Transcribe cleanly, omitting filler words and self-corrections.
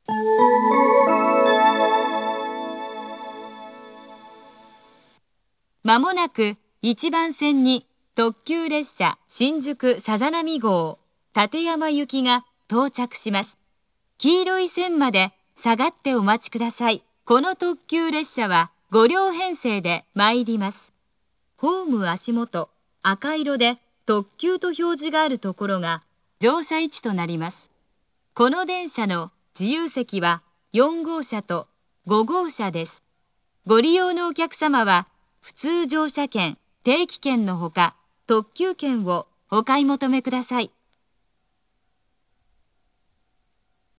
まもなく1番線に特急列車新宿さざ波号館山行きが到着します。黄色い線まで下がってお待ちください。この特急列車は5両編成で参ります。ホーム足元、赤色で特急と表示があるところが乗車位置となります。この電車の自由席は4号車と5号車です。ご利用のお客様は普通乗車券、定期券のほか特急券をお買い求めください。